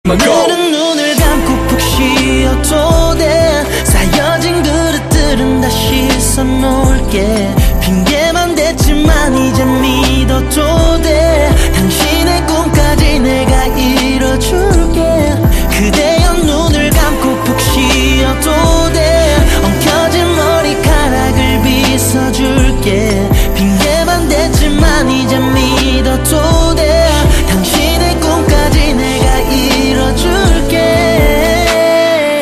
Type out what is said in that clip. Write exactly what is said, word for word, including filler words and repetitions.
오늘은 눈을 감고 푹 쉬어도 돼. 쌓여진 그릇들은 다시 써놓을게. 핑계만 댔지만 이제 믿어도 돼. 당신의 꿈까지 내가 이뤄줄게. 그대여 눈을 감고 푹 쉬어도 돼. 엉켜진 머리카락을 빗어줄게. 핑계만 댔지만 이제 믿어도